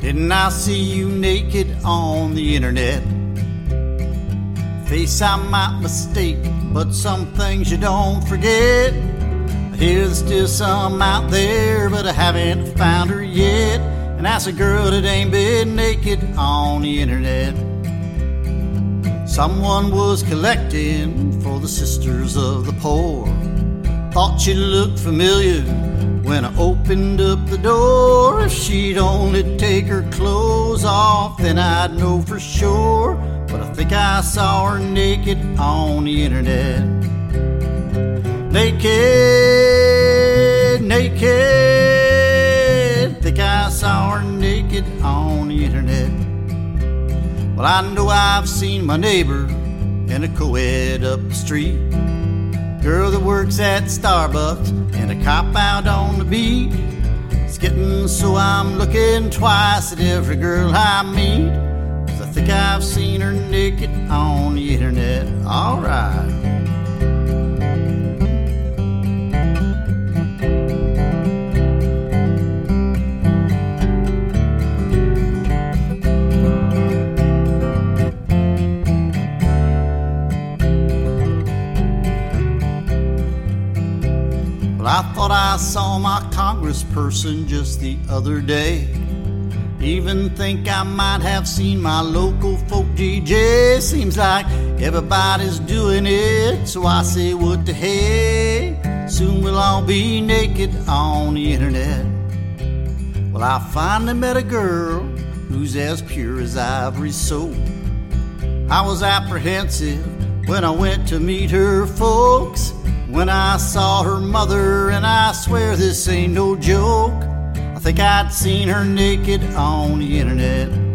Didn't I see you naked on the internet? Face I might mistake, but some things you don't forget. I hear there's still some out there, but I haven't found her yet. And that's a girl that ain't been naked on the internet. Someone was collecting for the Sisters of the Poor. Thought she looked familiar when I opened up the door. If she'd only take her clothes off, then I'd know for sure. But I think I saw her naked on the internet. Naked, naked. Think I saw her naked on the internet. Well, I know I've seen my neighbor in a co-ed up the street. Girl that works at Starbucks and a cop out on the beat. It's getting so I'm looking twice at every girl I meet. 'Cause I think I've seen her naked on the internet. All right. I thought I saw my congressperson just the other day. Even think I might have seen my local folk DJ. Seems like everybody's doing it, so I say what the hey. Soon we'll all be naked on the internet. Well, I finally met a girl who's as pure as ivory soap. I was apprehensive when I went to meet her folks, when I saw her mother, and I swear this ain't no joke. I think I'd seen her naked on the internet.